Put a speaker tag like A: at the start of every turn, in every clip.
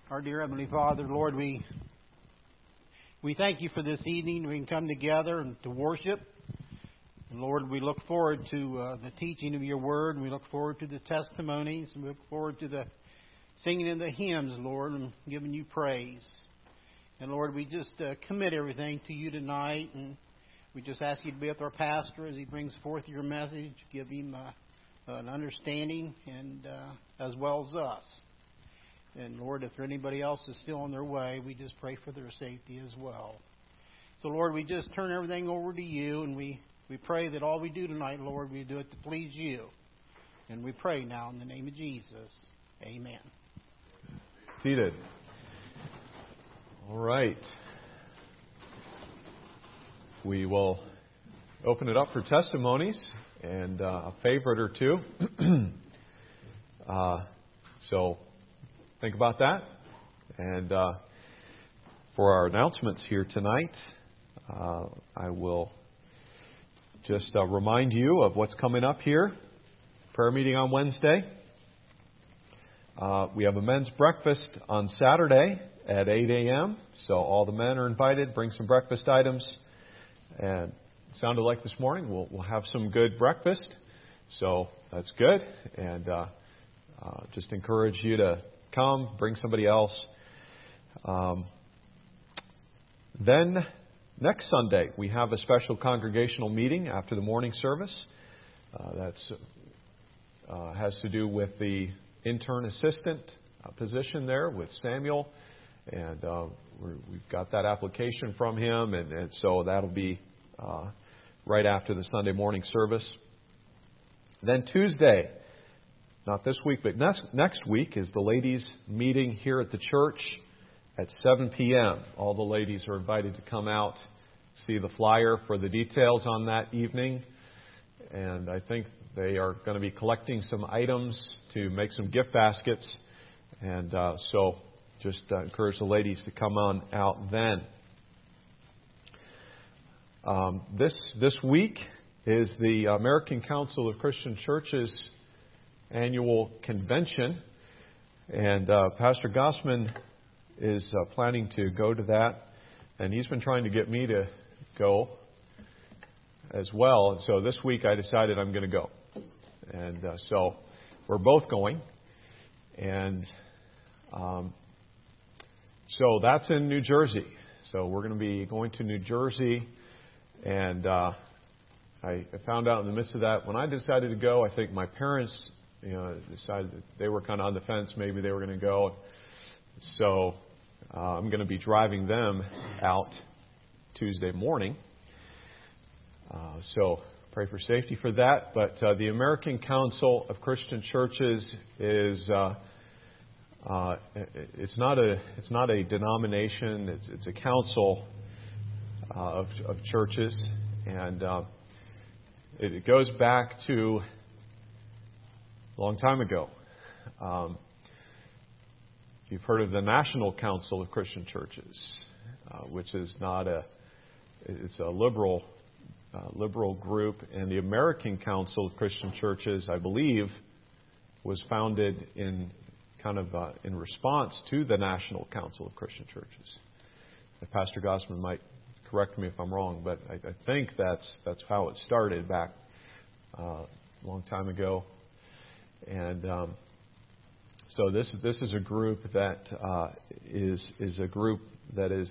A: Our dear Heavenly Father, Lord, we thank you for this evening. We can come together and to worship. And Lord, we look forward to the teaching of your word, and we look forward to the testimonies, and we look forward to the singing of the hymns, Lord, and giving you praise. And Lord, we just commit everything to you tonight, and we just ask you to be with our pastor as he brings forth your message. Give him an understanding, and as well as us. And Lord, if anybody else is still on their way, we just pray for their safety as well. So Lord, we just turn everything over to you, and we pray that all we do tonight, Lord, we do it to please you. And we pray now in the name of Jesus. Amen.
B: Seated. All right. We will open it up for testimonies and a favorite or two. So think about that. And for our announcements here tonight, I will just remind you of what's coming up here. Prayer meeting on Wednesday. We have a men's breakfast on Saturday at 8 a.m. So all the men are invited. Bring some breakfast items. And it sounded like this morning we'll have some good breakfast. So that's good. And just encourage you to come, bring somebody else. Then next Sunday we have a special congregational meeting after the morning service. That's has to do with the intern assistant position there with Samuel, and we've got that application from him, and so that'll be right after the Sunday morning service. Then Tuesday, not this week, but next week is the ladies' meeting here at the church at 7 p.m. All the ladies are invited to come out, see the flyer for the details on that evening. And I think they are going to be collecting some items to make some gift baskets. And so just encourage the ladies to come on out then. This week is the American Council of Christian Churches annual convention, and Pastor Gossman is planning to go to that, and he's been trying to get me to go as well. And so this week I decided I'm going to go, and so we're both going, and so that's in New Jersey. So we're going to be going to New Jersey, and I found out in the midst of that, when I decided to go, I think my parents decided that they were kind of on the fence. Maybe they were going to go. So I'm going to be driving them out Tuesday morning. So pray for safety for that. But the American Council of Christian Churches is it's not a denomination. It's a council of churches, and it goes back to a long time ago. You've heard of the National Council of Christian Churches, which is it's a liberal group, and the American Council of Christian Churches, I believe, was founded in response to the National Council of Christian Churches. Pastor Gossman might correct me if I'm wrong, but I think that's how it started back a long time ago. And so this is a group that is a group that is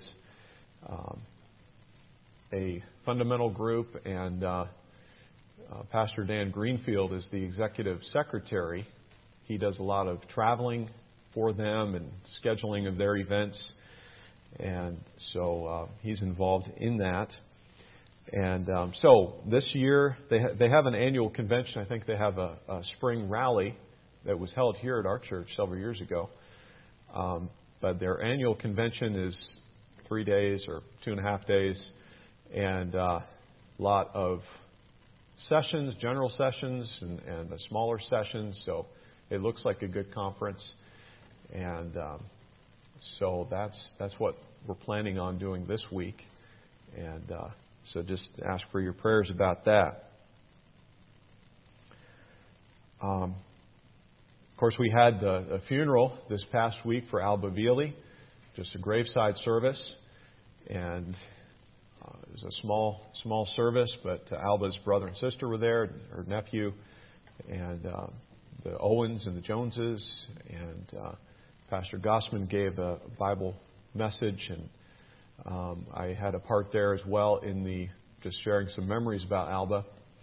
B: a fundamental group, and Pastor Dan Greenfield is the executive secretary. He does a lot of traveling for them and scheduling of their events, and so he's involved in that. And so this year they have an annual convention. I think they have a spring rally that was held here at our church several years ago. But their annual convention is 3 days or 2.5 days, and a lot of sessions, general sessions, and the smaller sessions. So it looks like a good conference, and so that's what we're planning on doing this week. And so just ask for your prayers about that. Of course, we had a funeral this past week for Alba Vili, just a graveside service, and it was a small service, but Alba's brother and sister were there, her nephew, and the Owens and the Joneses, and Pastor Gossman gave a Bible message, and I had a part there as well in just sharing some memories about Alba.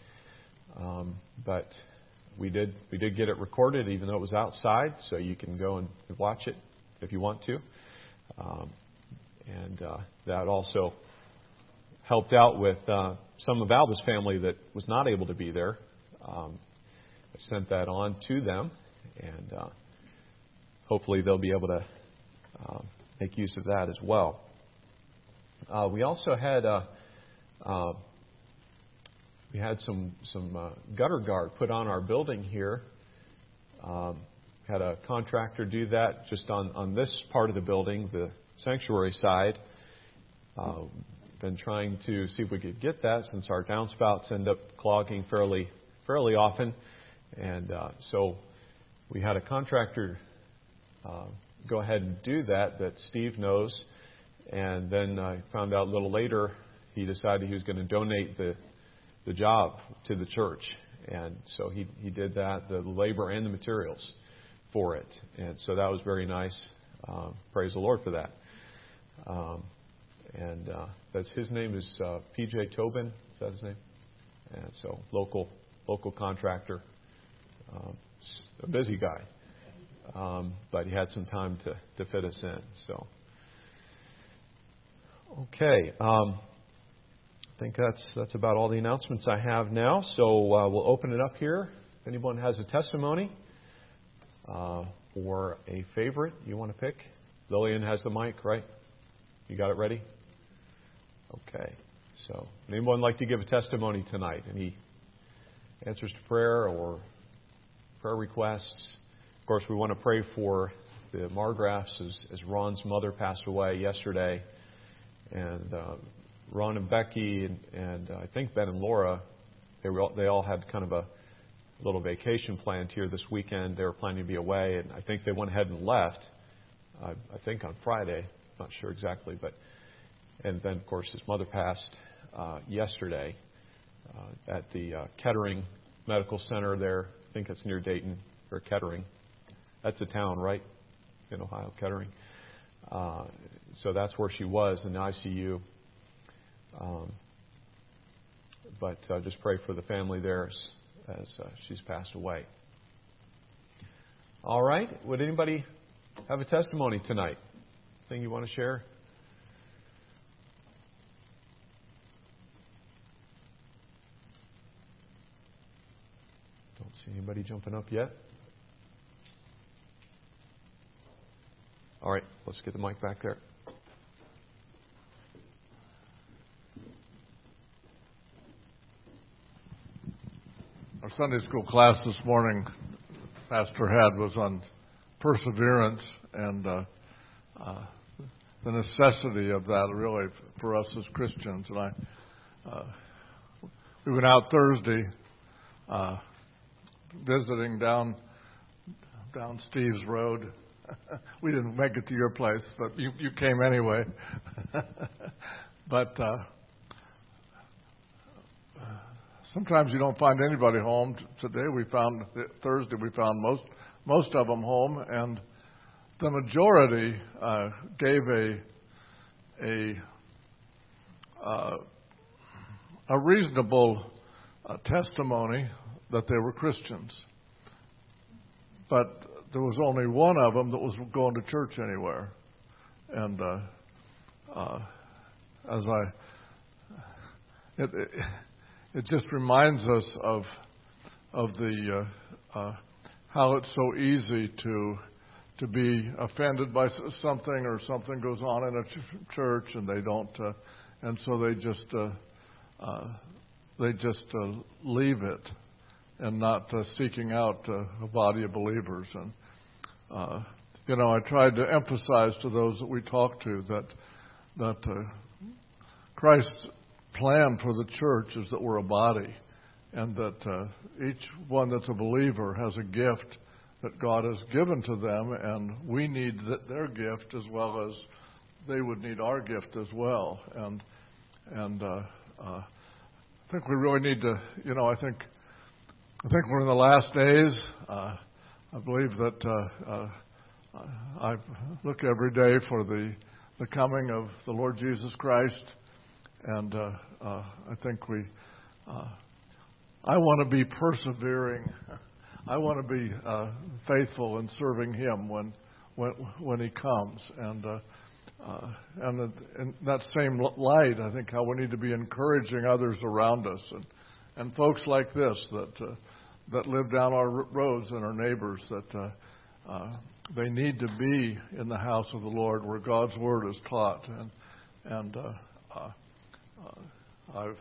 B: But we did get it recorded, even though it was outside, so you can go and watch it if you want to. And that also helped out with some of Alba's family that was not able to be there. I sent that on to them, and hopefully they'll be able to make use of that as well. We also had some gutter guard put on our building here. Had a contractor do that just on this part of the building, the sanctuary side. Been trying to see if we could get that, since our downspouts end up clogging fairly often, and so we had a contractor go ahead and do that Steve knows, and then I found out a little later he decided he was going to donate the job to the church, and so he did that, the labor and the materials for it, and so that was very nice. Praise the Lord for that. And that's his name is P.J. Tobin. Is that his name? And so local contractor, a busy guy, but he had some time to fit us in. So okay. I think that's about all the announcements I have now. So we'll open it up here. If anyone has a testimony or a favorite you want to pick, Lillian has the mic, right? You got it ready? Okay. So, anyone like to give a testimony tonight? Any answers to prayer or prayer requests? Of course, we want to pray for the Margraffs as Ron's mother passed away yesterday, and Ron and Becky and I think Ben and Laura, they all had kind of a little vacation planned here this weekend. They were planning to be away, and I think they went ahead and left. I think on Friday, not sure exactly, and then of course his mother passed yesterday at the Kettering Medical Center there. I think it's near Dayton or Kettering. That's a town, right, in Ohio, Kettering. So that's where she was in the ICU. But just pray for the family there as she's passed away. All right. Would anybody have a testimony tonight? Thing you want to share? Don't see anybody jumping up yet. All right. Let's get the mic back there.
C: Our Sunday school class this morning, Pastor had, was on perseverance and the necessity of that, really, for us as Christians. And we went out Thursday visiting down Steve's Road. We didn't make it to your place, but you came anyway. But sometimes you don't find anybody home. Today Thursday we found most of them home, and the majority gave a reasonable testimony that they were Christians. But there was only one of them that was going to church anywhere, and it just reminds us of the how it's so easy to be offended by something, or something goes on in a church and they don't, and so they just leave it and not seeking out a body of believers. And I tried to emphasize to those that we talked to that Christ's plan for the church is that we're a body, and that each one that's a believer has a gift that God has given to them, and we need their gift as well as they would need our gift as well. And I think we really need to, I think we're in the last days. I believe that I look every day for the coming of the Lord Jesus Christ, and I think I want to be persevering. I want to be faithful in serving Him when He comes, and in that same light, I think how we need to be encouraging others around us, and folks like this that live down our roads and our neighbors, that they need to be in the house of the Lord where God's Word is taught. And I've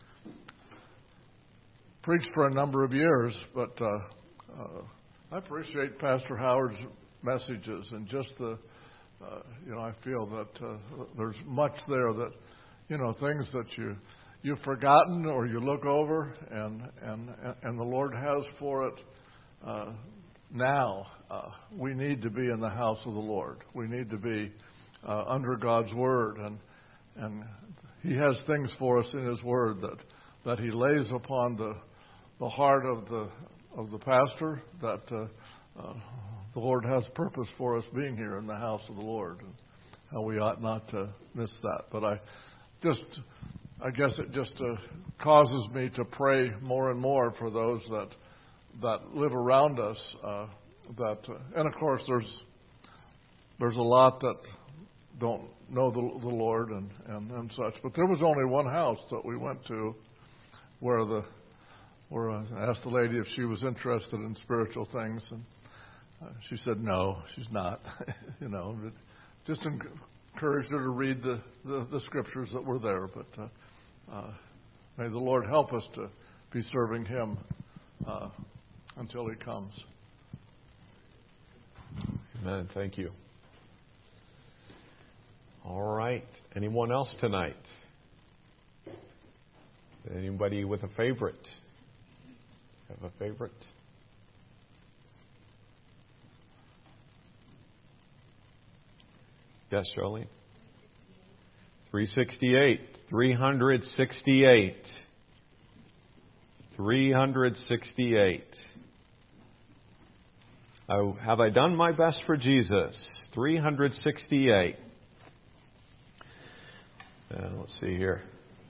C: preached for a number of years, but I appreciate Pastor Howard's messages, and just I feel that there's much there that, things that you've forgotten or you look over, and the Lord has for it now. We need to be in the house of the Lord. We need to be under God's Word, and He has things for us in His Word that He lays upon the heart of the pastor, that the Lord has purpose for us being here in the house of the Lord, and how we ought not to miss that. But I guess it just causes me to pray more and more for those that live around us. And of course, there's a lot that don't know the Lord and such. But there was only one house that we went to where I asked the lady if she was interested in spiritual things, and she said no, she's not. Just encouraged her to read the scriptures that were there. But may the Lord help us to be serving Him until He comes.
B: Amen. Thank you. All right. Anyone else tonight? Anybody with a favorite? Have a favorite? Yes, Charlene? 368. 368. 368. Have I done my best for Jesus? 368. Let's see here.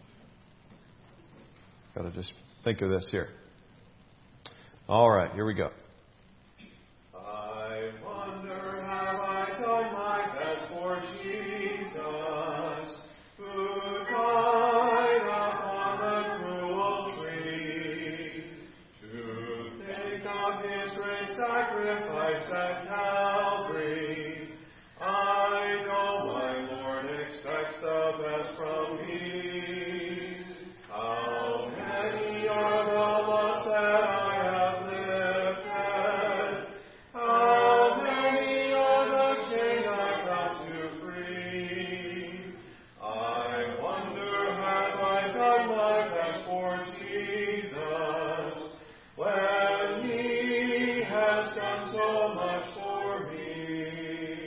B: Got to just think of this here. All right, here we go. I wonder, have I done my best for Jesus, who died upon the cruel tree, to think of His great sacrifice at Calvary. I know my Lord expects the best from me. How many are the lost that I have lifted? How many are the chains I got to free? I wonder, have I done my best for Jesus, when He has done so much for me?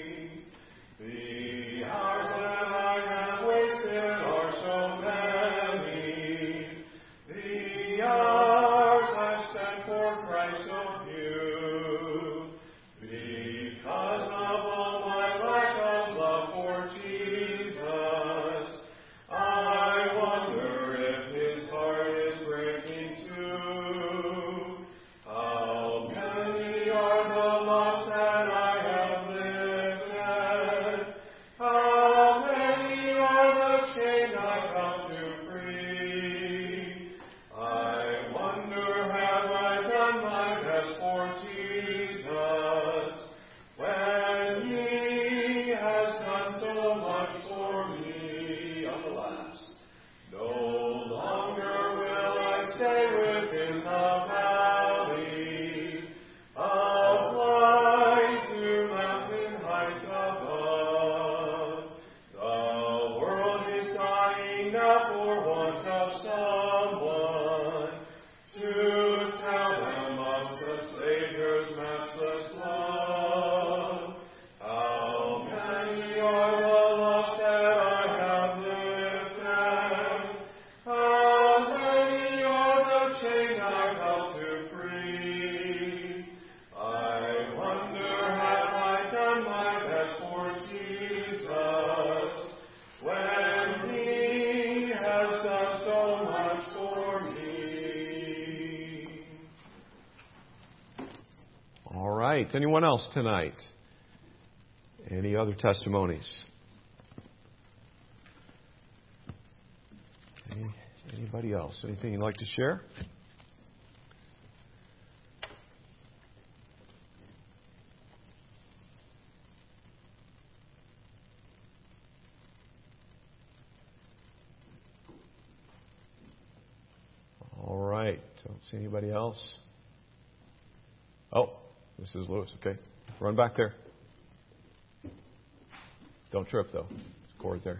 B: right. Anyone else tonight? Any other testimonies? Anybody else? Anything you'd like to share? All right. Don't see anybody else. Oh, this is Lewis. Okay. Run back there. Don't trip, though. There's a cord there.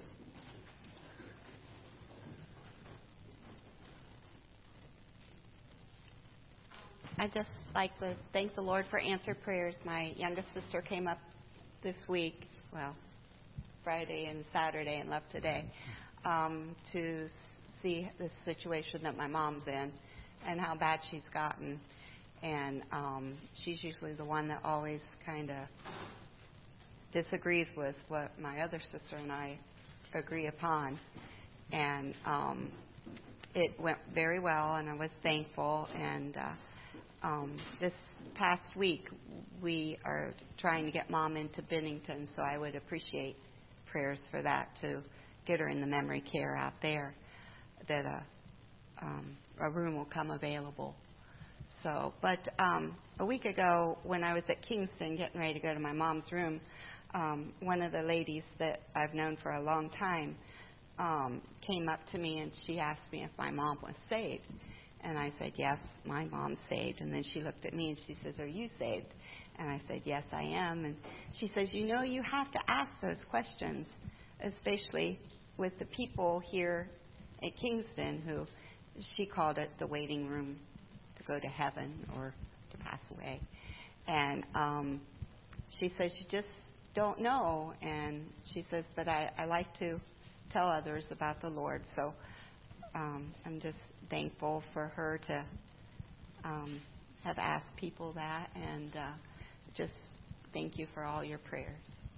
D: I just like to thank the Lord for answered prayers. My youngest sister came up this week, Friday and Saturday, and left today, to see the situation that my mom's in and how bad she's gotten. And she's usually the one that always kind of disagrees with what my other sister and I agree upon. And it went very well, and I was thankful. And this past week, we are trying to get Mom into Bennington, so I would appreciate prayers for that, to get her in the memory care out there, that a room will come available. So, but a week ago, when I was at Kingston getting ready to go to my mom's room, one of the ladies that I've known for a long time came up to me, and she asked me if my mom was saved. And I said, yes, my mom's saved. And then she looked at me and she says, are you saved? And I said, yes, I am. And she says, you have to ask those questions, especially with the people here at Kingston, who she called it the waiting room to go to heaven or to pass away. And she says, you just don't know. And she says, but I like to tell others about the Lord. So I'm just thankful for her to have asked people that, and just thank you for all your prayers.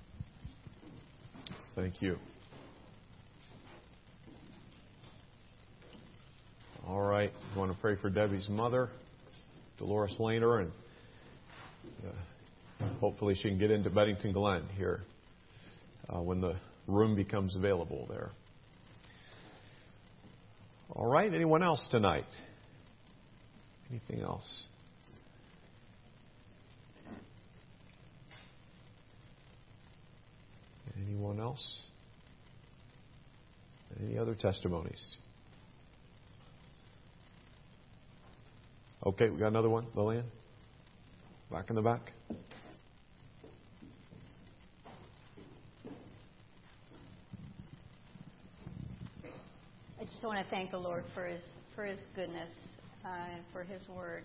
B: Thank you. All right. I want to pray for Debbie's mother, Dolores Lehner, and hopefully she can get into Bennington Glen here when the room becomes available there. All right. Anyone else tonight? Anything else? Anyone else? Any other testimonies? Okay, we got another one. Lillian? Back in the back.
E: I just want to thank the Lord for His goodness and for His word.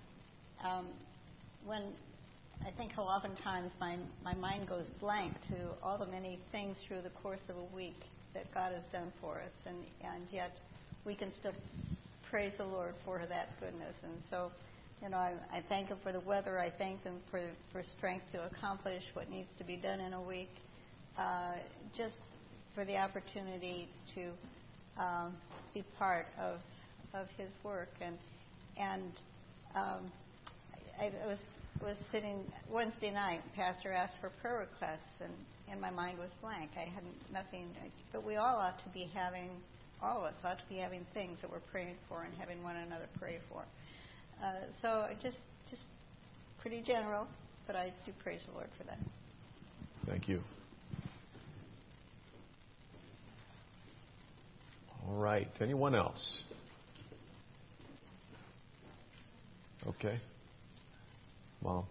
E: When I think how oftentimes my mind goes blank to all the many things through the course of a week that God has done for us, and yet we can still praise the Lord for that goodness. And so, I thank Him for the weather. I thank Him for strength to accomplish what needs to be done in a week. Just for the opportunity to be part of His work. And I was sitting Wednesday night. Pastor asked for prayer requests, and my mind was blank. I had nothing. But we all ought to be having. All of us ought to be having things that we're praying for and having one another pray for. So just pretty general, but I do praise the Lord for that.
B: Thank you. All right. Anyone else? Okay. Mom.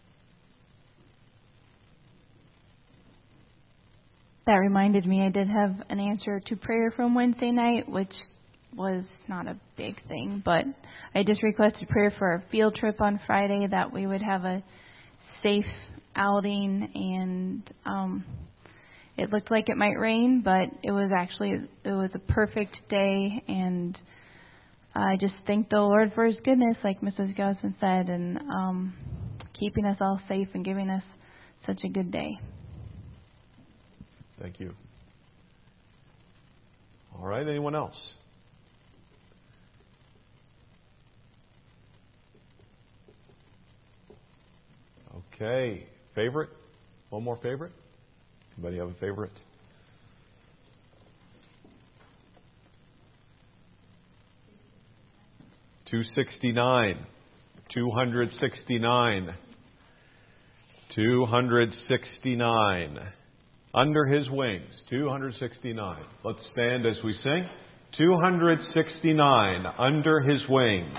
F: That reminded me I did have an answer to prayer from Wednesday night, which was not a big thing, but I just requested prayer for our field trip on Friday, that we would have a safe outing, and it looked like it might rain, but it was a perfect day, and I just thank the Lord for His goodness, like Mrs. Gosson said, and keeping us all safe and giving us such a good day.
B: Thank you. All right. Anyone else? Okay. Favorite? One more favorite? Anybody have a favorite? $269. 269. 269. Under His wings. 269. Let's stand as we sing. 269. Under His wings.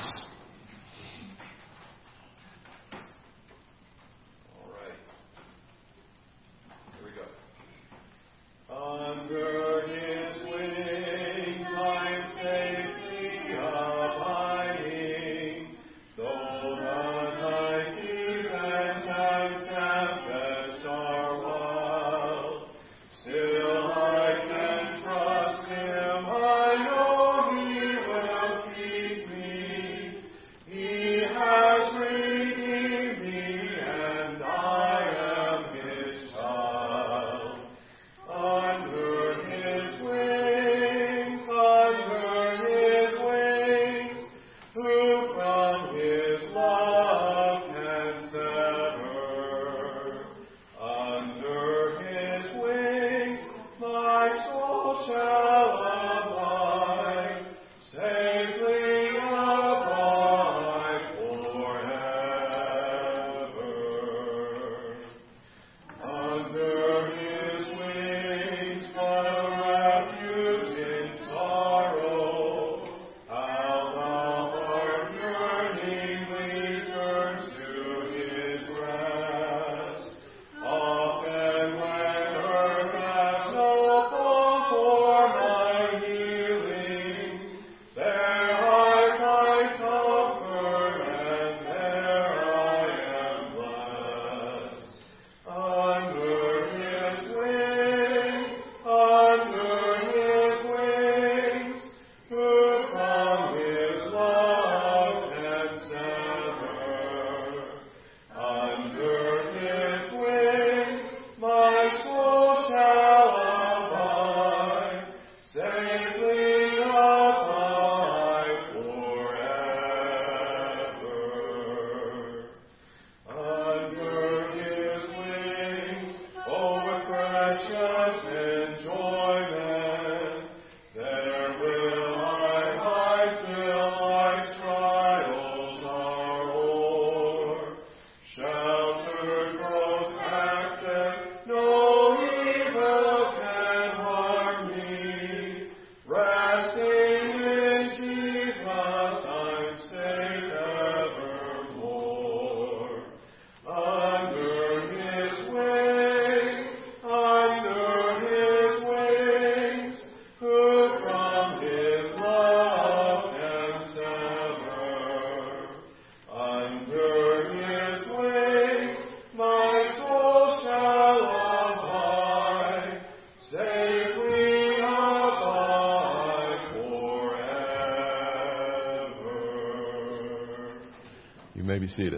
B: Be seated.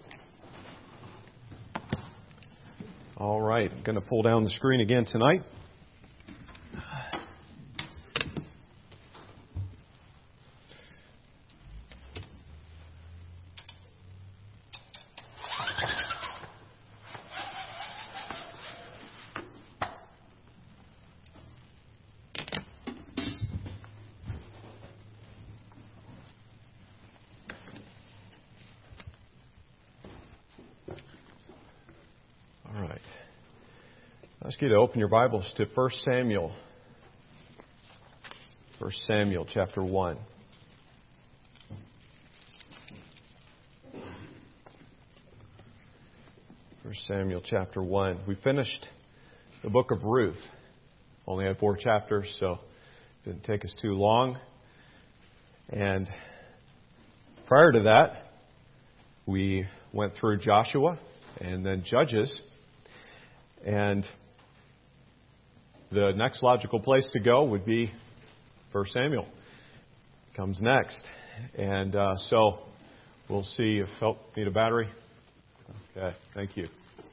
B: All right, I'm going to pull down the screen again tonight. I ask you to open your Bibles to 1 Samuel. 1 Samuel chapter 1. 1 Samuel chapter 1. We finished the book of Ruth. Only had 4 chapters, so it didn't take us too long. And prior to that, we went through Joshua and then Judges. And the next logical place to go would be 1 Samuel. Comes next. And so we'll see if need a battery. Okay, thank you.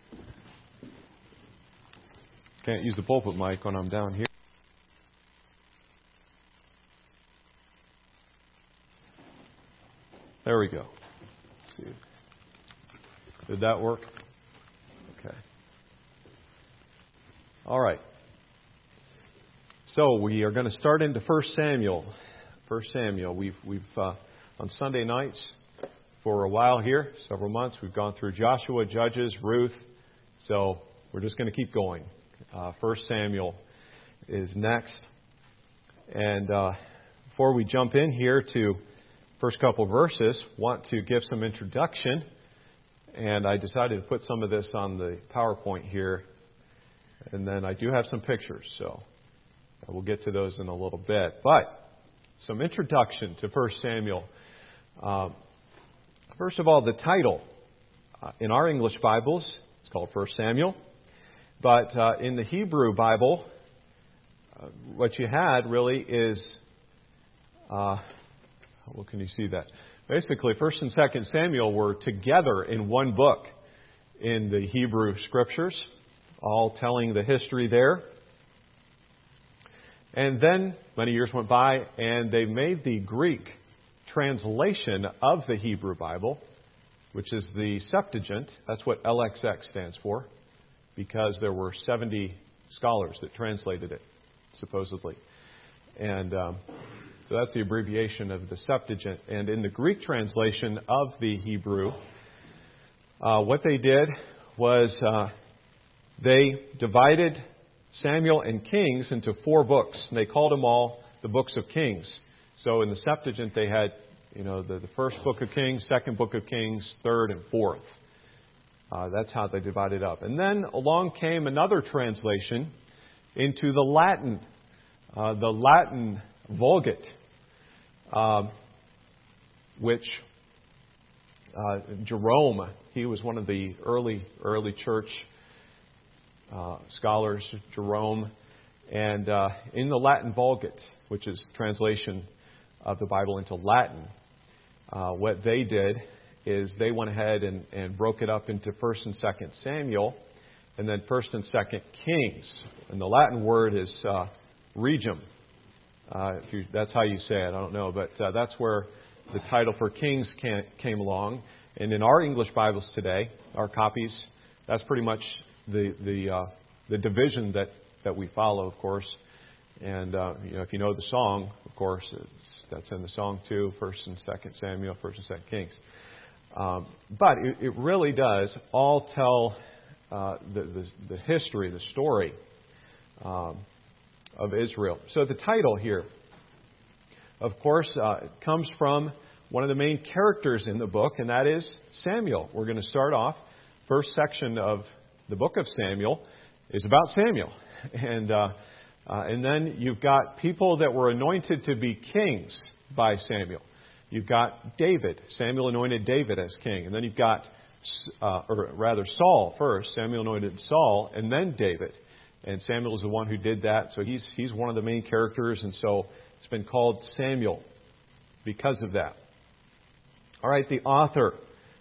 B: Can't use the pulpit mic when I'm down here. There we go. Let's see. Did that work? All right. So we are going to start into 1 Samuel. 1 Samuel. We've on Sunday nights for a while here, several months, we've gone through Joshua, Judges, Ruth. So we're just going to keep going. 1 Samuel is next. And before we jump in here to first couple verses, want to give some introduction. And I decided to put some of this on the PowerPoint here. And then I do have some pictures, so we'll get to those in a little bit. But some introduction to 1 Samuel. First of all, the title. In our English Bibles, it's called 1 Samuel. But in the Hebrew Bible, what you had really is, well, can you see that? Basically, 1 and 2 Samuel were together in one book in the Hebrew Scriptures, all telling the history there. And then many years went by, and they made the Greek translation of the Hebrew Bible, which is the Septuagint. That's what LXX stands for, because there were 70 scholars that translated it, supposedly. And so that's the abbreviation of the Septuagint. And in the Greek translation of the Hebrew, what they did was they divided Samuel and Kings into 4 books, and they called them all the books of Kings. So in the Septuagint, they had, the first book of Kings, second book of Kings, third and fourth. That's how they divided up. And then along came another translation into the Latin Vulgate, which Jerome, he was one of the early church scholars, Jerome, and in the Latin Vulgate, which is translation of the Bible into Latin, what they did is they went ahead and broke it up into 1 and 2 Samuel, and then 1 and 2 Kings. And the Latin word is regum. That's how you say it. I don't know, but that's where the title for Kings came along. And in our English Bibles today, our copies, that's pretty much the division that we follow, of course. And if you know the song, of course, that's in the song too, 1 and 2 Samuel, 1 and 2 Kings. But it really does all tell the history, the story of Israel. So the title here, of course, comes from one of the main characters in the book, and that is Samuel. We're going to start off. First section of the book of Samuel is about Samuel. And then you've got people that were anointed to be kings by Samuel. You've got David. Samuel anointed David as king. And then you've got, Saul first. Samuel anointed Saul, and then David. And Samuel is the one who did that. So he's one of the main characters, and so it's been called Samuel because of that. All right, the author.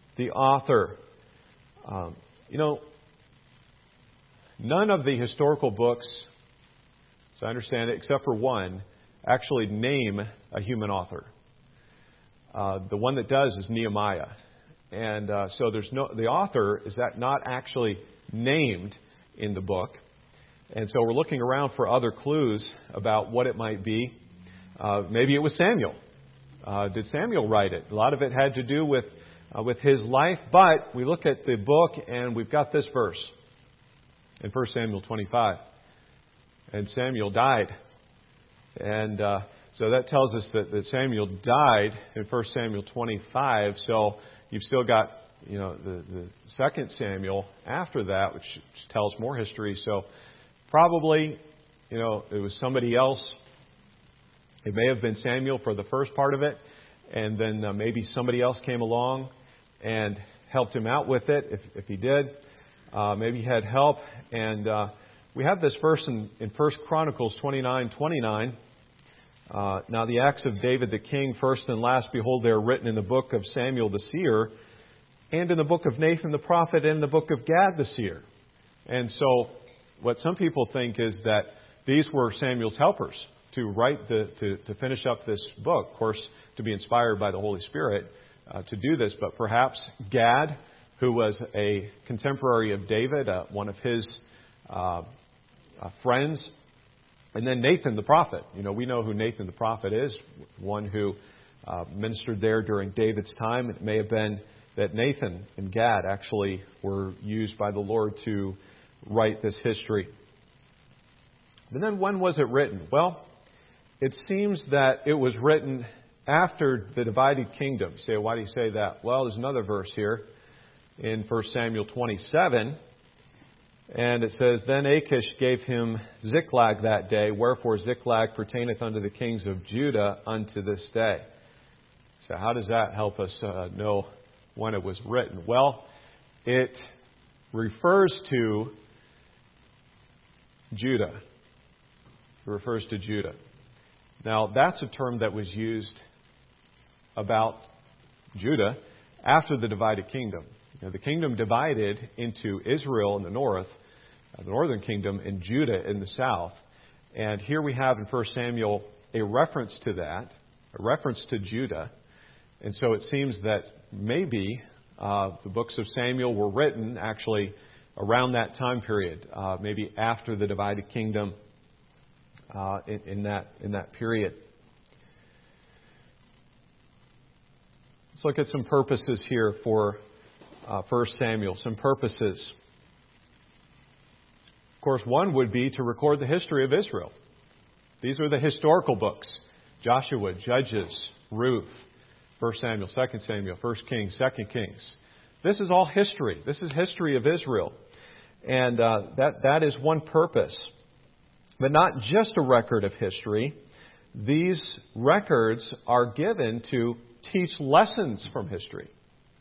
B: None of the historical books, as I understand it, except for one, actually name a human author. The one that does is Nehemiah. And so the author is not actually named in the book. And so we're looking around for other clues about what it might be. Maybe it was Samuel. Did Samuel write it? A lot of it had to do with his life. But we look at the book and we've got this verse in 1 Samuel 25. And Samuel died. And so that tells us that Samuel died in 1 Samuel 25. So you've still got, the 2 Samuel after that, which tells more history. So probably, it was somebody else. It may have been Samuel for the first part of it. And then maybe somebody else came along and helped him out with it, if he did. Maybe he had help. And we have this verse in 1 Chronicles 29:29. Now the acts of David the king, first and last, behold, they are written in the book of Samuel the seer, and in the book of Nathan the prophet, and in the book of Gad the seer. And so what some people think is that these were Samuel's helpers to write to finish up this book. Of course, to be inspired by the Holy Spirit to do this. But perhaps Gad, who was a contemporary of David, one of his friends. And then Nathan the prophet. We know who Nathan the prophet is, one who ministered there during David's time. It may have been that Nathan and Gad actually were used by the Lord to write this history. But then when was it written? Well, it seems that it was written after the divided kingdom. You say, why do you say that? Well, there's another verse here in 1 Samuel 27. And it says, Then Achish gave him Ziklag that day, wherefore Ziklag pertaineth unto the kings of Judah unto this day. So how does that help us know when it was written? Well, it refers to Judah. It refers to Judah. Now, that's a term that was used about Judah after the divided kingdom. The kingdom divided into Israel in the north, the northern kingdom, and Judah in the south. And here we have in 1 Samuel a reference to that, a reference to Judah. And so it seems that maybe the books of Samuel were written actually around that time period, maybe after the divided kingdom in that period. Let's look at some purposes here for 1 Samuel, some purposes. Of course, one would be to record the history of Israel. These are the historical books: Joshua, Judges, Ruth, 1 Samuel, 2 Samuel, 1 Kings, 2 Kings. This is all history. This is history of Israel. And that is one purpose. But not just a record of history. These records are given to teach lessons from history.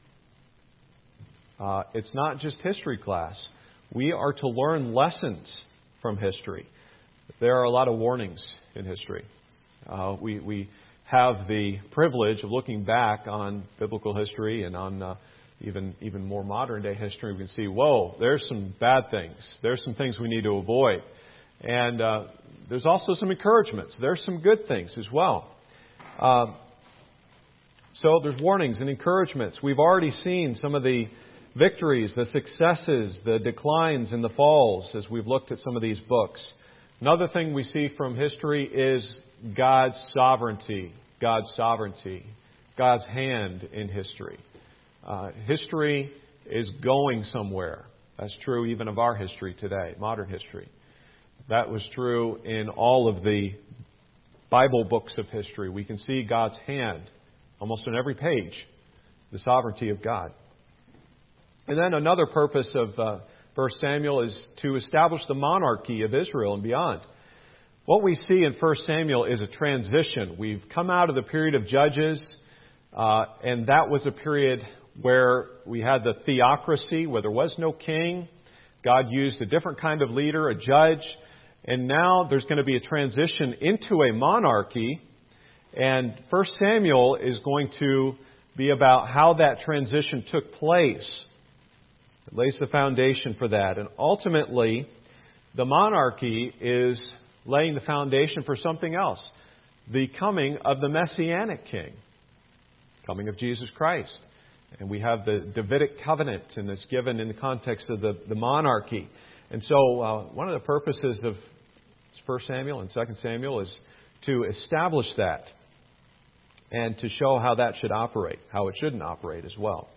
B: It's not just history class. We are to learn lessons from history. There are a lot of warnings in history. We have the privilege of looking back on biblical history and on even more modern day history. We can see, whoa, there's some bad things. There's some things we need to avoid. And there's also some encouragements. There's some good things as well. So there's warnings and encouragements. We've already seen some of the victories, the successes, the declines and the falls as we've looked at some of these books. Another thing we see from history is God's sovereignty. God's sovereignty. God's hand in history. History is going somewhere. That's true even of our history today, modern history. That was true in all of the Bible books of history. We can see God's hand almost on every page, the sovereignty of God. And then another purpose of 1 Samuel is to establish the monarchy of Israel and beyond. What we see in 1 Samuel is a transition. We've come out of the period of Judges, and that was a period where we had the theocracy, where there was no king. God used a different kind of leader, a judge. And now there's going to be a transition into a monarchy. And 1 Samuel is going to be about how that transition took place. It lays the foundation for that. And ultimately, the monarchy is laying the foundation for something else. The coming of the Messianic King. Coming of Jesus Christ. And we have the Davidic covenant, and it's given in the context of the monarchy. And so one of the purposes of 1 Samuel and 2 Samuel is to establish that and to show how that should operate, how it shouldn't operate as well.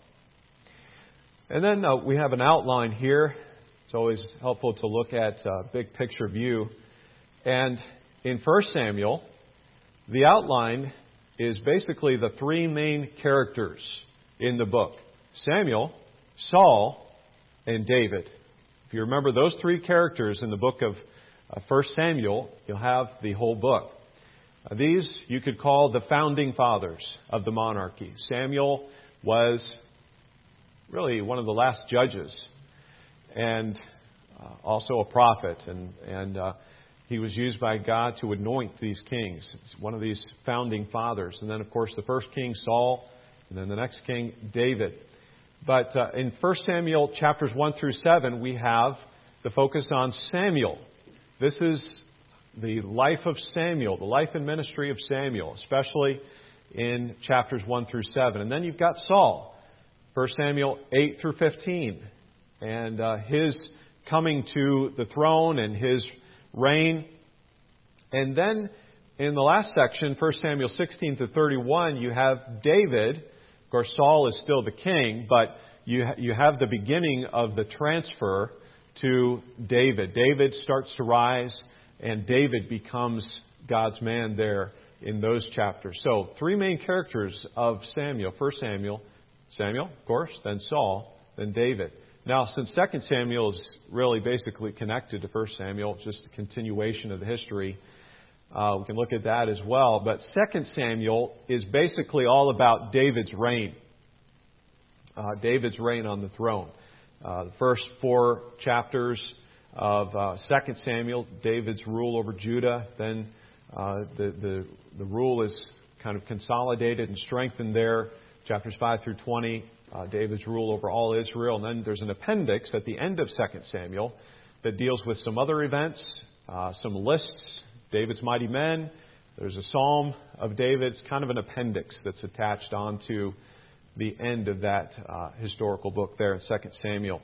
B: And then we have an outline here. It's always helpful to look at a big picture view. And in 1 Samuel, the outline is basically the three main characters in the book: Samuel, Saul, and David. If you remember those three characters in the book of 1 Samuel, you'll have the whole book. These you could call the founding fathers of the monarchy. Samuel was really one of the last judges and also a prophet. And he was used by God to anoint these kings. It's one of these founding fathers. And then, of course, the first king, Saul, and then the next king, David. But in 1 Samuel chapters 1 through 7, we have the focus on Samuel. This is the life of Samuel, the life and ministry of Samuel, especially in chapters 1 through 7. And then you've got Saul, 1 Samuel 8 through 15, and his coming to the throne and his reign. And then in the last section, 1 Samuel 16 to 31, you have David. Of course, Saul is still the king, but you have the beginning of the transfer to David. David starts to rise, and David becomes God's man there in those chapters. So, three main characters of Samuel. First Samuel, of course, then Saul, then David. Now, since 2 Samuel is really basically connected to 1 Samuel, just a continuation of the history, we can look at that as well. But 2 Samuel is basically all about David's reign. David's reign on the throne. The first 4 chapters of 2 Samuel, David's rule over Judah. Then the rule is kind of consolidated and strengthened there. Chapters 5 through 20, David's rule over all Israel. And then there's an appendix at the end of 2 Samuel that deals with some other events, some lists, David's mighty men. There's a psalm of David's, kind of an appendix that's attached onto the end of that historical book there in 2 Samuel.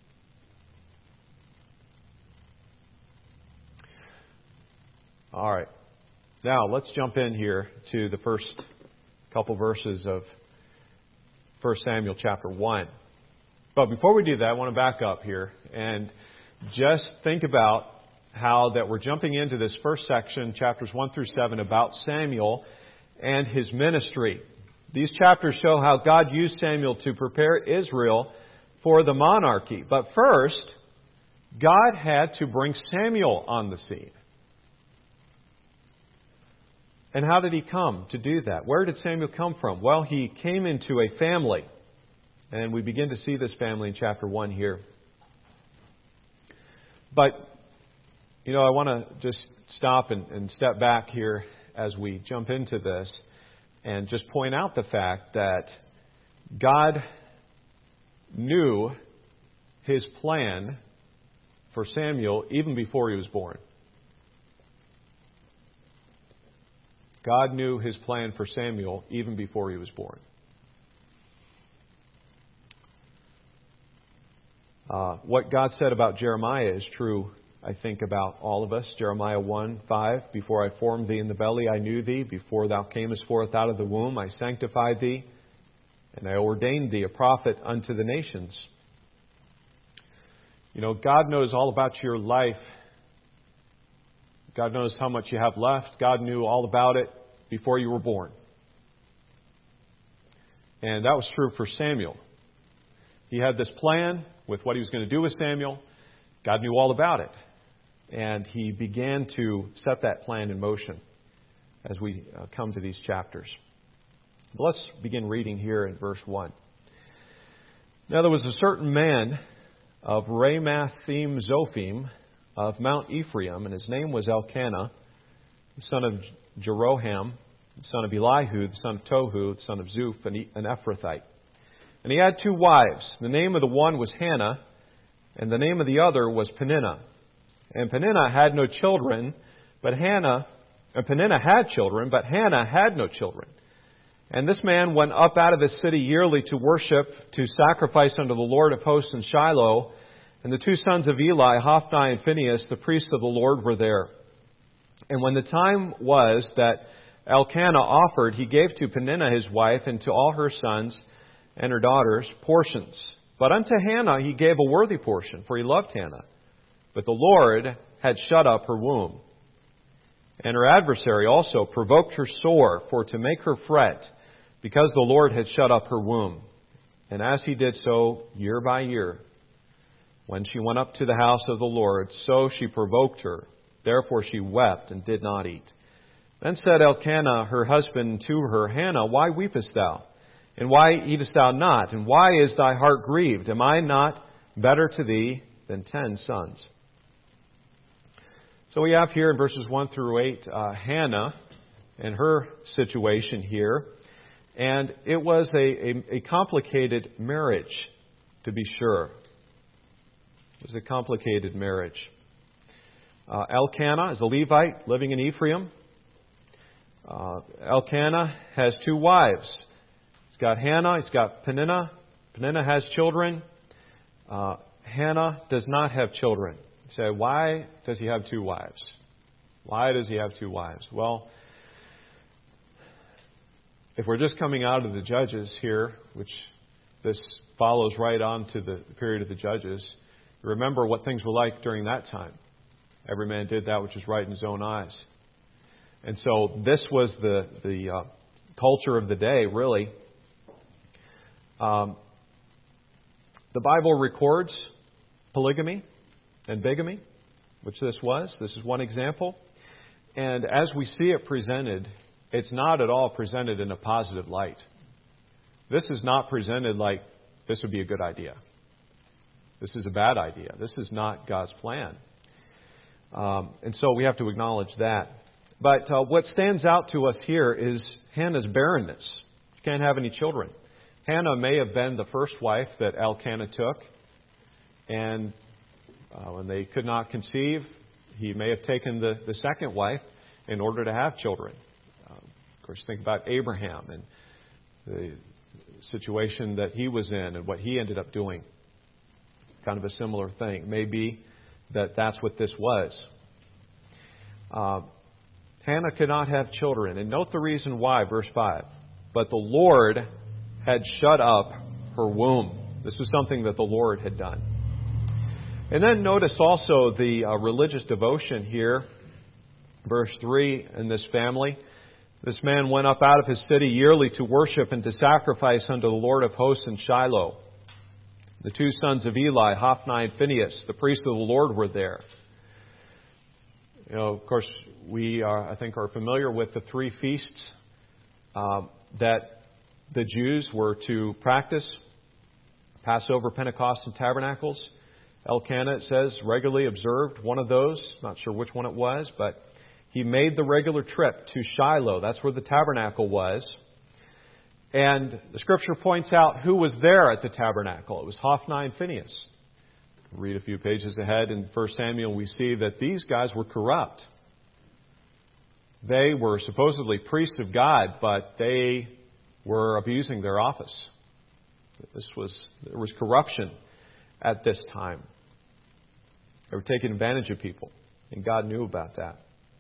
B: All right. Now, let's jump in here to the first couple verses of 1 Samuel chapter 1. But before we do that, I want to back up here and just think about how that we're jumping into this first section, chapters 1 through 7, about Samuel and his ministry. These chapters show how God used Samuel to prepare Israel for the monarchy. But first, God had to bring Samuel on the scene. And how did he come to do that? Where did Samuel come from? Well, he came into a family. And we begin to see this family in chapter 1 here. But, I want to just stop and step back here as we jump into this and just point out the fact that God knew His plan for Samuel even before he was born. God knew His plan for Samuel even before he was born. What God said about Jeremiah is true, I think, about all of us. Jeremiah 1:5, before I formed thee in the belly, I knew thee. Before thou camest forth out of the womb, I sanctified thee. And I ordained thee a prophet unto the nations. God knows all about your life. God knows how much you have left. God knew all about it before you were born. And that was true for Samuel. He had this plan with what he was going to do with Samuel. God knew all about it. And He began to set that plan in motion as we come to these chapters. But let's begin reading here in verse 1. Now there was a certain man of Ramathaim Zophim of Mount Ephraim, and his name was Elkanah, the son of Jeroham, the son of Elihu, the son of Tohu, the son of Zuph, an Ephrathite. And he had 2 wives. The name of the one was Hannah, and the name of the other was Peninnah. And Peninnah had no children, Peninnah had children, but Hannah had no children. And this man went up out of his city yearly to worship, to sacrifice unto the Lord of hosts in Shiloh. And the 2 sons of Eli, Hophni and Phinehas, the priests of the Lord, were there. And when the time was that Elkanah offered, he gave to Peninnah his wife and to all her sons and her daughters portions. But unto Hannah he gave a worthy portion, for he loved Hannah. But the Lord had shut up her womb. And her adversary also provoked her sore, for to make her fret, because the Lord had shut up her womb. And as he did so year by year, when she went up to the house of the Lord, so she provoked her. Therefore she wept and did not eat. Then said Elkanah her husband to her, Hannah, why weepest thou? And why eatest thou not? And why is thy heart grieved? Am I not better to thee than 10 sons? So we have here in verses 1 through 8, Hannah and her situation here. And it was a complicated marriage, to be sure. It was a complicated marriage. Elkanah is a Levite living in Ephraim. Elkanah has 2 wives. He's got Hannah, he's got Peninnah. Peninnah has children. Hannah does not have children. say, why does he have two wives? Why does he have two wives? Well, if we're just coming out of the Judges here, which this follows right on to the period of the Judges, remember what things were like during that time. Every man did that which was right in his own eyes. And so this was the culture of the day, really. The Bible records polygamy and bigamy, which this was. This is one example. And as we see it presented, it's not at all presented in a positive light. This is not presented like this would be a good idea. This is a bad idea. This is not God's plan. And so we have to acknowledge that. But what stands out to us here is Hannah's barrenness. She can't have any children. Hannah may have been the first wife that Elkanah took. And when they could not conceive, he may have taken the second wife in order to have children. Of course, think about Abraham and the situation that he was in and what he ended up doing. Kind of a similar thing. Maybe that's what this was. Hannah could not have children. And note the reason why, verse 5. But the Lord had shut up her womb. This was something that the Lord had done. And then notice also the religious devotion here. Verse 3, in this family. This man went up out of his city yearly to worship and to sacrifice unto the Lord of hosts in Shiloh. The two sons of Eli, Hophni and Phinehas, the priests of the Lord, were there. You know, of course, we are, I think, are familiar with the three feasts that the Jews were to practice: Passover, Pentecost, and Tabernacles. Elkanah, it says, regularly observed one of those. Not sure which one it was, but he made the regular trip to Shiloh. That's where the tabernacle was. And the Scripture points out who was there at the tabernacle. It was Hophni and Phinehas. Read a few pages ahead in 1 Samuel, we see that these guys were corrupt. They were supposedly priests of God, but they were abusing their office. There was corruption at this time. They were taking advantage of people, and God knew about that.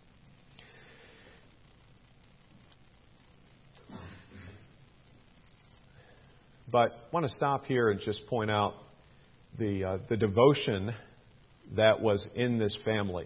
B: But I want to stop here and just point out the devotion that was in this family.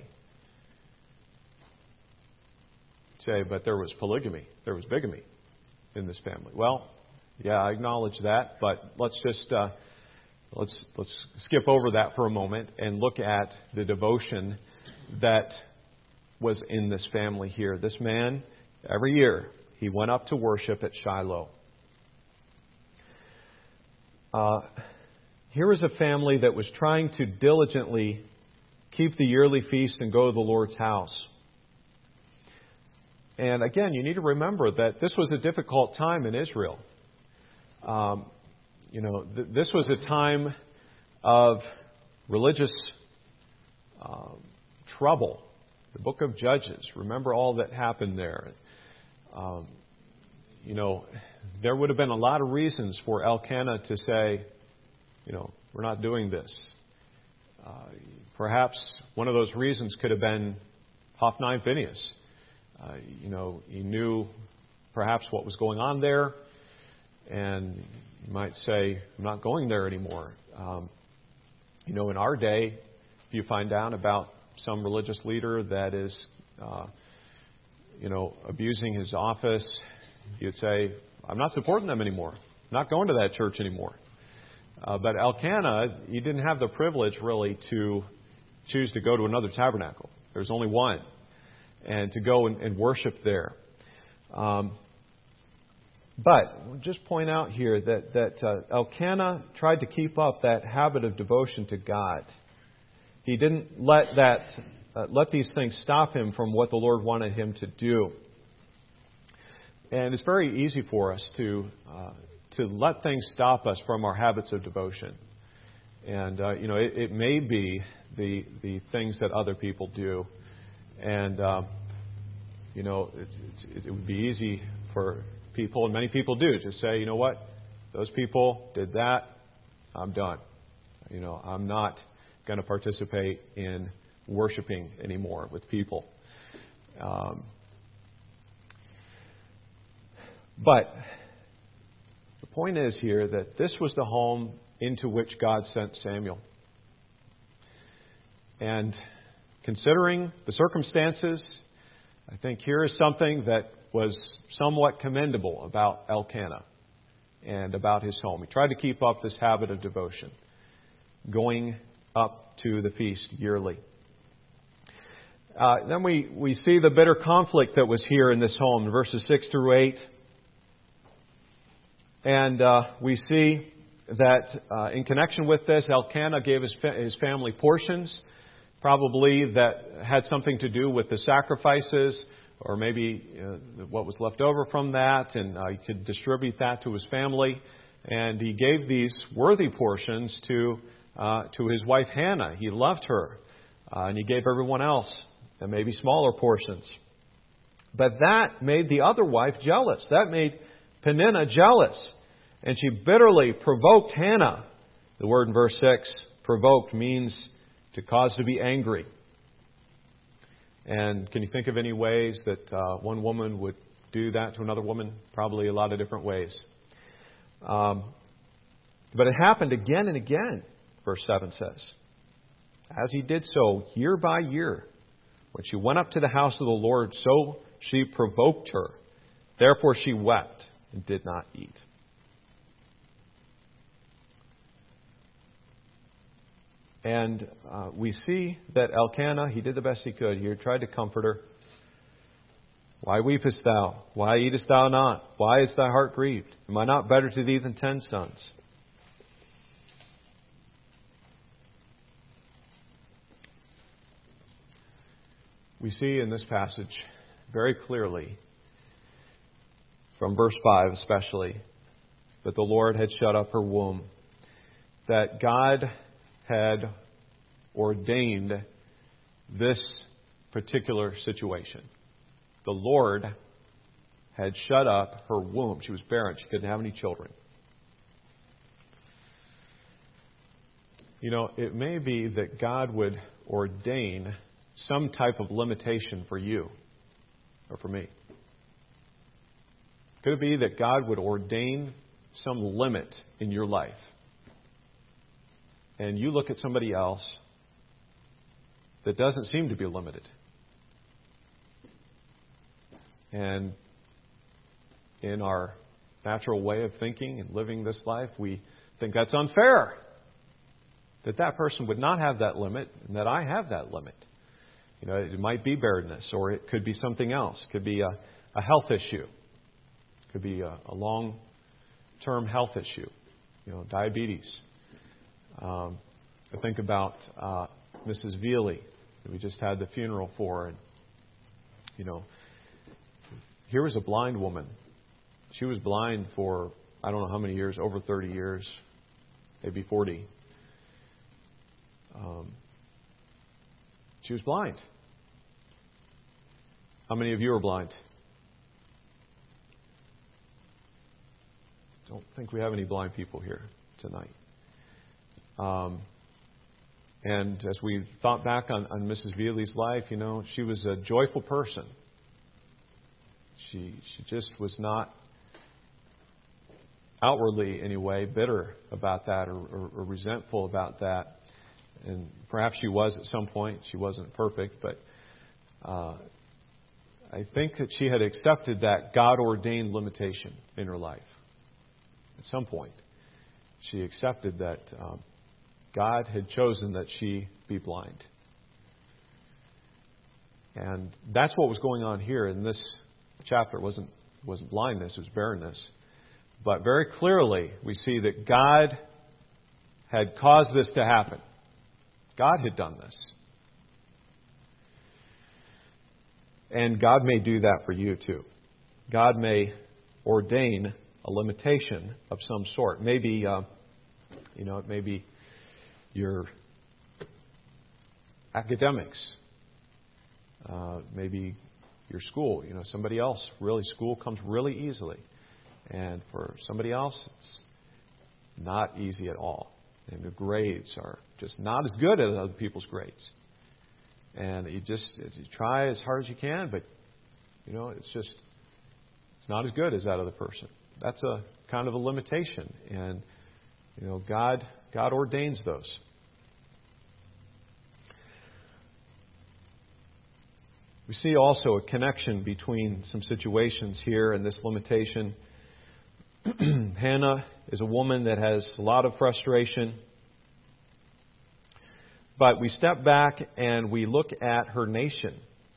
B: Say, but there was polygamy, there was bigamy in this family. Well, yeah, I acknowledge that, but let's just let's skip over that for a moment and look at the devotion that was in this family here. This man, every year, he went up to worship at Shiloh. Here was a family that was trying to diligently keep the yearly feast and go to the Lord's house. And again, you need to remember that this was a difficult time in Israel. This was a time of religious trouble. The book of Judges. Remember all that happened there. There would have been a lot of reasons for Elkanah to say, we're not doing this. Perhaps one of those reasons could have been Hophni and Phinehas. He knew perhaps what was going on there, and you might say, I'm not going there anymore. In our day, if you find out about some religious leader that is, abusing his office, you'd say, I'm not supporting them anymore. I'm not going to that church anymore. But Elkanah, he didn't have the privilege really to choose to go to another tabernacle. There's only one. And to go and worship there. But we'll just point out here that Elkanah tried to keep up that habit of devotion to God. He didn't let these things stop him from what the Lord wanted him to do. And it's very easy for us to let things stop us from our habits of devotion. And it may be the things that other people do. And, it would be easy for people, and many people do, to say, you know what, those people did that, I'm done. I'm not going to participate in worshiping anymore with people. But the point is here that this was the home into which God sent Samuel. And considering the circumstances, I think here is something that was somewhat commendable about Elkanah and about his home. He tried to keep up this habit of devotion, going up to the feast yearly. Then we see the bitter conflict that was here in this home, in verses 6 through 8. And we see that in connection with this, Elkanah gave his family portions, probably that had something to do with the sacrifices, or maybe what was left over from that, and he could distribute that to his family. And he gave these worthy portions to his wife Hannah. He loved her, and he gave everyone else maybe smaller portions. But that made the other wife jealous. That made Peninnah jealous. And she bitterly provoked Hannah. The word in verse 6, provoked, means to cause to be angry. And can you think of any ways that one woman would do that to another woman? Probably a lot of different ways. But it happened again and again, verse 7 says. As he did so year by year, when she went up to the house of the Lord, so she provoked her. Therefore she wept and did not eat. And we see that Elkanah, he did the best he could here, tried to comfort her. Why weepest thou? Why eatest thou not? Why is thy heart grieved? Am I not better to thee than 10 sons? We see in this passage very clearly, from verse 5 especially, that the Lord had shut up her womb. That God had ordained this particular situation. The Lord had shut up her womb. She was barren. She couldn't have any children. You know, it may be that God would ordain some type of limitation for you or for me. Could it be that God would ordain some limit in your life? And you look at somebody else that doesn't seem to be limited. And in our natural way of thinking and living this life, we think that's unfair. That person would not have that limit and that I have that limit. You know, it might be barrenness, or it could be something else. It could be a health issue. It could be a long-term health issue. You know, diabetes. I think about Mrs. Veely, that we just had the funeral for. And, you know, here was a blind woman. She was blind for, I don't know how many years, over 30 years, maybe 40. She was blind. How many of you are blind? Don't think we have any blind people here tonight. And as we thought back on Mrs. Veely's life, you know, she was a joyful person. She just was not outwardly, anyway, bitter about that or resentful about that. And perhaps she was at some point. She wasn't perfect, but I think that she had accepted that God-ordained limitation in her life. At some point, she accepted that God had chosen that she be blind. And that's what was going on here in this chapter. It wasn't blindness, it was barrenness. But very clearly, we see that God had caused this to happen. God had done this. And God may do that for you too. God may ordain a limitation of some sort. Maybe, it may be your academics. Maybe your school. You know, somebody else, really, school comes really easily. And for somebody else, it's not easy at all. And the grades are just not as good as other people's grades. And you try as hard as you can, but it's not as good as that other person. That's a kind of a limitation, and God ordains those. We see also a connection between some situations here and this limitation. Hannah is a woman that has a lot of frustration. But we step back and we look at her nation.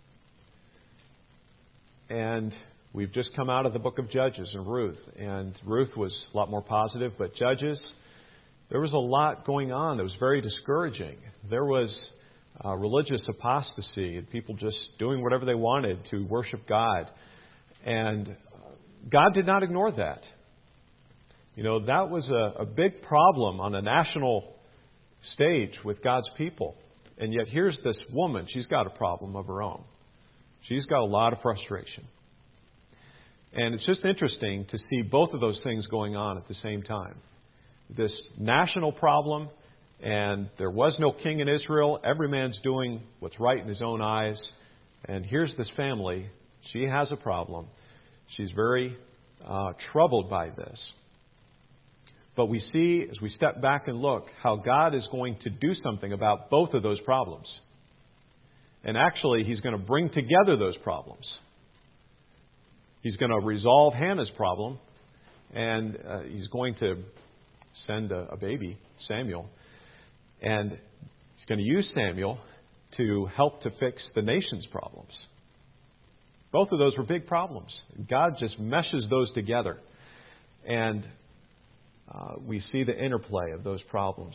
B: And we've just come out of the book of Judges and Ruth. And Ruth was a lot more positive, but Judges, there was a lot going on that was very discouraging. There was religious apostasy and people just doing whatever they wanted to worship God. And God did not ignore that. That was a big problem on a national stage with God's people. And yet here's this woman. She's got a problem of her own. She's got a lot of frustration. And it's just interesting to see both of those things going on at the same time. This national problem, and there was no king in Israel. Every man's doing what's right in his own eyes. And here's this family. She has a problem. She's very troubled by this. But we see, as we step back and look, how God is going to do something about both of those problems. And actually, He's going to bring together those problems. He's going to resolve Hannah's problem, and He's going to send a baby, Samuel. And He's going to use Samuel to help to fix the nation's problems. Both of those were big problems. God just meshes those together. And we see the interplay of those problems.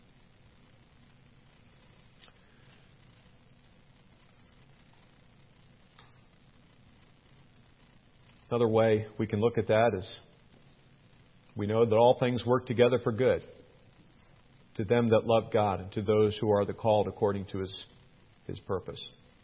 B: Another way we can look at that is we know that all things work together for good to them that love God and to those who are the called according to His purpose.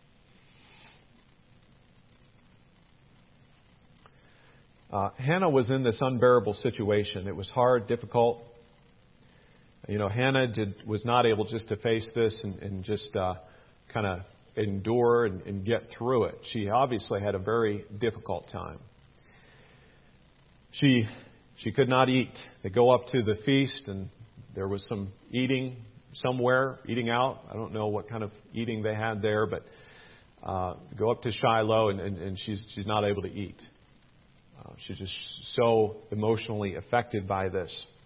B: Hannah was in this unbearable situation. It was hard, difficult. Hannah was not able just to face this and just kind of endure and get through it. She obviously had a very difficult time. She could not eat. They go up to the feast, and there was some eating somewhere, eating out. I don't know what kind of eating they had there, but go up to Shiloh, and she's not able to eat. She's just so emotionally affected by this.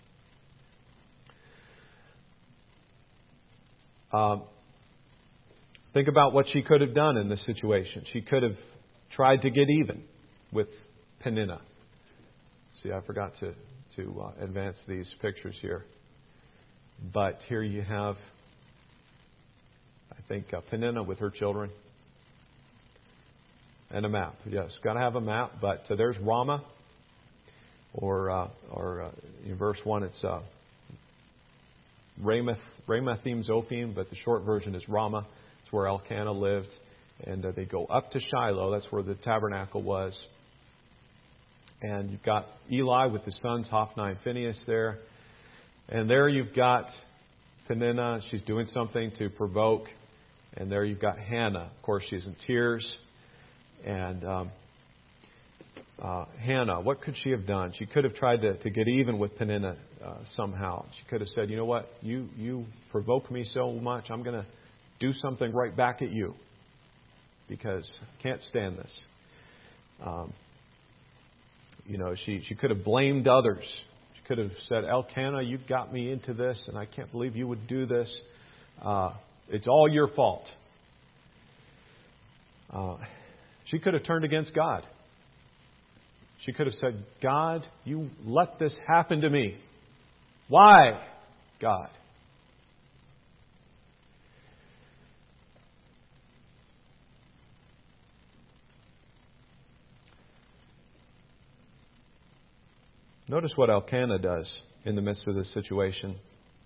B: Think about what she could have done in this situation. She could have tried to get even with Peninnah. See, I forgot to advance these pictures here. But here you have, I think, Peninnah with her children. And a map, yes. Got to have a map. But there's Ramah, or in verse 1 it's Ramathim Zophim, but the short version is Ramah. It's where Elkanah lived. And they go up to Shiloh. That's where the tabernacle was. And you've got Eli with his sons, Hophni and Phinehas there. And there you've got Peninnah. She's doing something to provoke. And there you've got Hannah. Of course, she's in tears. And Hannah, what could she have done? She could have tried to get even with Peninnah somehow. She could have said, you know what, you provoke me so much, I'm going to do something right back at you because I can't stand this. She could have blamed others. She could have said, Elkanah, you got me into this, and I can't believe you would do this. It's all your fault. She could have turned against God. She could have said, God, you let this happen to me. Why, God? Notice what Elkanah does in the midst of this situation.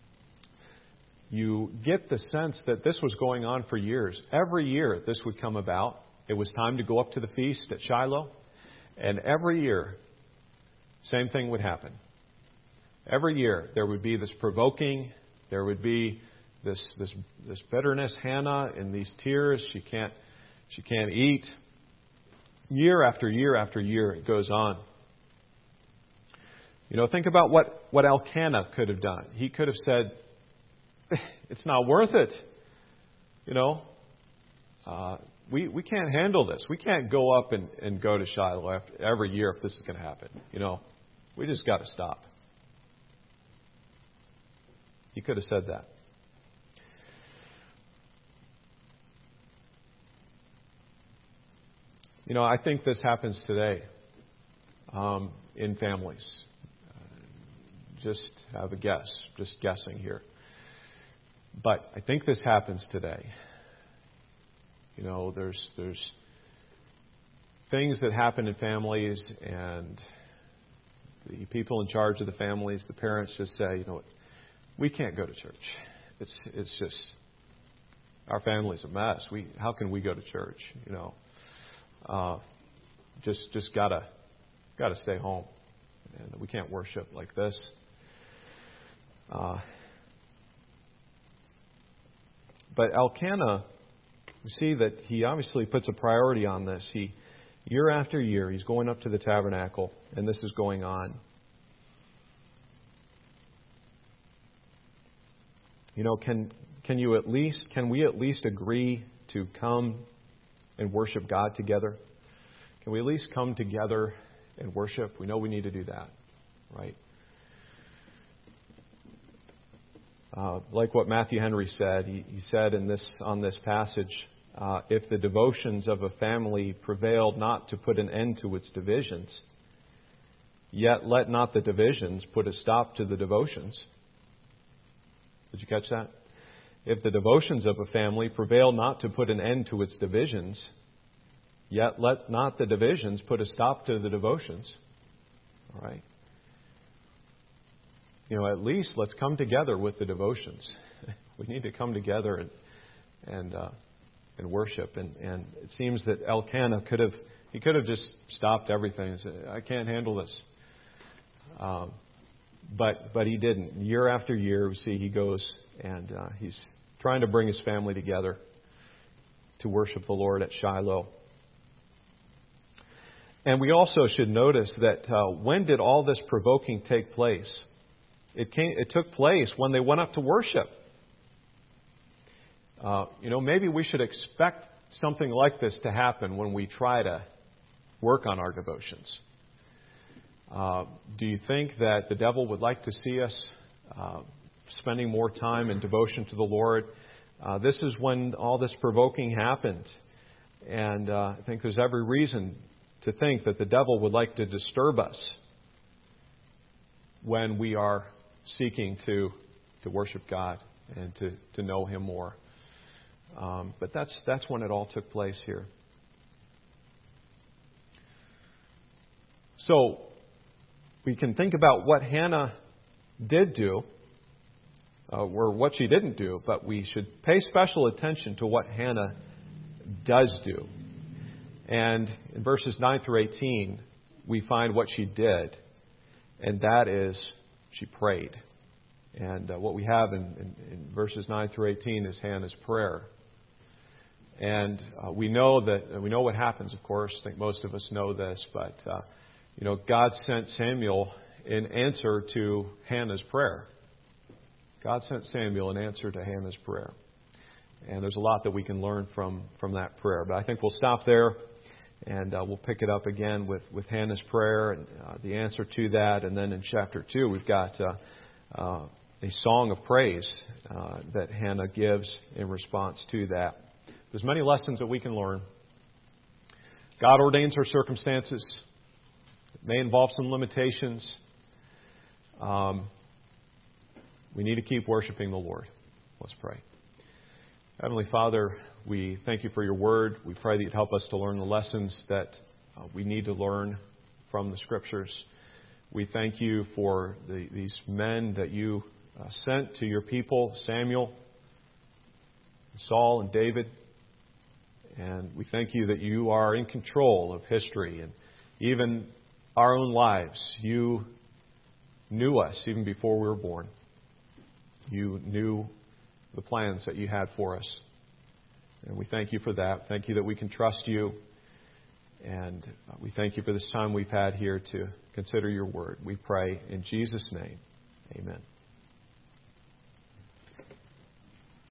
B: You get the sense that this was going on for years. Every year this would come about. It was time to go up to the feast at Shiloh. And every year, same thing would happen. Every year there would be this provoking. There would be this bitterness. Hannah, in these tears, she can't eat. Year after year after year, it goes on. Think about what Elkanah could have done. He could have said, "It's not worth it. We can't handle this. We can't go up and go to Shiloh every year if this is going to happen. We just got to stop." He could have said that. I think this happens today in families. Just have a guess, just guessing here. But I think this happens today. There's things that happen in families, and the people in charge of the families, the parents, just say, we can't go to church. It's just our family's a mess. How can we go to church? Just gotta stay home, and we can't worship like this. But Elkanah, we see that he obviously puts a priority on this. Year after year, he's going up to the tabernacle, and this is going on. Can we at least agree to come and worship God together? Can we at least come together and worship? We know we need to do that, right? Like what Matthew Henry said, he said on this passage, if the devotions of a family prevailed not to put an end to its divisions, yet let not the divisions put a stop to the devotions. Did you catch that? If the devotions of a family prevail not to put an end to its divisions, yet let not the divisions put a stop to the devotions. All right? At least let's come together with the devotions. We need to come together and worship. And it seems that Elkanah could have just stopped everything and said, I can't handle this. But he didn't. Year after year, we see he goes and he's trying to bring his family together to worship the Lord at Shiloh. And we also should notice that when did all this provoking take place? It took place when they went up to worship. Maybe we should expect something like this to happen when we try to work on our devotions. Do you think that the devil would like to see us spending more time in devotion to the Lord? This is when all this provoking happened. And I think there's every reason to think that the devil would like to disturb us when we are seeking to worship God and to know Him more. But that's when it all took place here. So we can think about what Hannah did do, or what she didn't do, but we should pay special attention to what Hannah does do. And in verses 9 through 18, we find what she did, and that is she prayed. And what we have in verses 9 through 18 is Hannah's prayer. And we know what happens, of course. I think most of us know this, but God sent Samuel in answer to Hannah's prayer. God sent Samuel in answer to Hannah's prayer. And there's a lot that we can learn from that prayer. But I think we'll stop there, and we'll pick it up again with Hannah's prayer and the answer to that. And then in chapter 2, we've got a song of praise that Hannah gives in response to that. There's many lessons that we can learn. God ordains our circumstances. It may involve some limitations. We need to keep worshiping the Lord. Let's pray. Heavenly Father, we thank You for Your Word. We pray that You'd help us to learn the lessons that we need to learn from the Scriptures. We thank You for these men that You sent to Your people, Samuel, Saul, and David. And we thank You that You are in control of history and even our own lives. You knew us even before we were born. You knew the plans that you had for us. And we thank you for that. Thank you that we can trust you. And we thank you for this time we've had here to consider your word. We pray in Jesus' name. Amen.